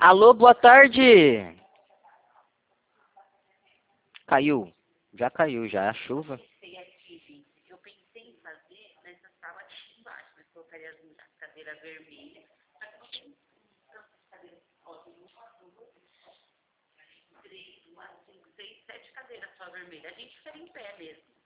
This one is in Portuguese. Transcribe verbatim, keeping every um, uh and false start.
Alô, boa tarde. Caiu. Já caiu, já. A chuva. Eu pensei em fazer nessa sala aqui embaixo, mas colocaria as cadeiras vermelhas. Ó, tem uma, duas, três, quatro, cinco, seis, sete cadeiras só vermelhas. A gente ficaria em pé mesmo.